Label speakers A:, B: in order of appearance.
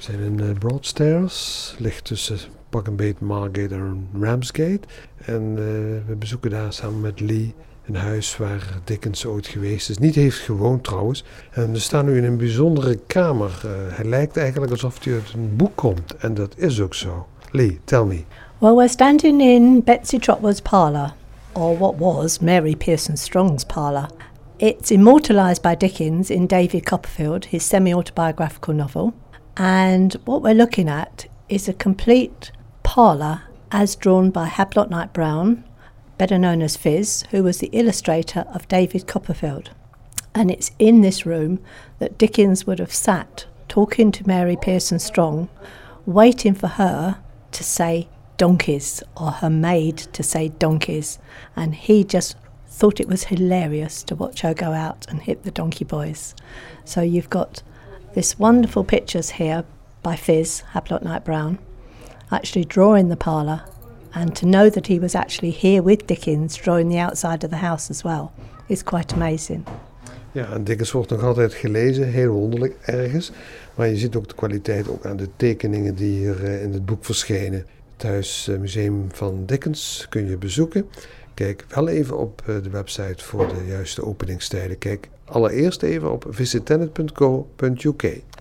A: We zijn in Broadstairs, ligt tussen pak een beet Margate en Ramsgate. En we bezoeken daar samen met Lee een huis waar Dickens ooit geweest is. Niet heeft gewoond trouwens. En we staan nu in een bijzondere kamer. Hij lijkt eigenlijk alsof hij uit een boek komt. En dat is ook zo. Lee, tell me.
B: Well, we're standing in Betsy Trotwood's parlour, or what was Mary Pearson Strong's parlour. It's immortalised by Dickens in David Copperfield, his semi-autobiographical novel. And what we're looking at is a complete parlour as drawn by Hablot Knight Brown, better known as Phiz, who was the illustrator of David Copperfield. And it's in this room that Dickens would have sat talking to Mary Pearson Strong, waiting for her to say donkeys, or her maid to say donkeys. And he just thought it was hilarious to watch her go out and hit the donkey boys. So you've got this wonderful pictures here by Phiz, Hablot Knight Brown, actually drawing the parlour, and to know that he was actually here with Dickens drawing the outside of the house as well is quite amazing.
A: Ja, en Dickens wordt nog altijd gelezen, heel wonderlijk ergens. Maar je ziet ook de kwaliteit ook aan de tekeningen die hier in het boek verschijnen. Het Huismuseum van Dickens kun je bezoeken. Kijk wel even op de website voor de juiste openingstijden. Kijk allereerst even op visittennet.co.uk.